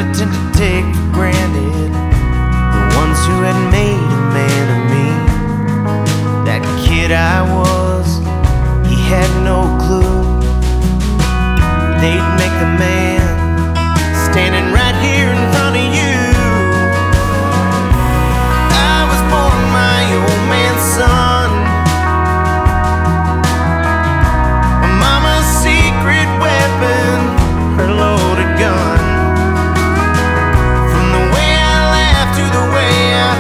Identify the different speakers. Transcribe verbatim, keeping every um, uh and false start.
Speaker 1: I tend to take for granted the ones who had made a man of me. That kid I was, he had no clue. They'd make a man standing right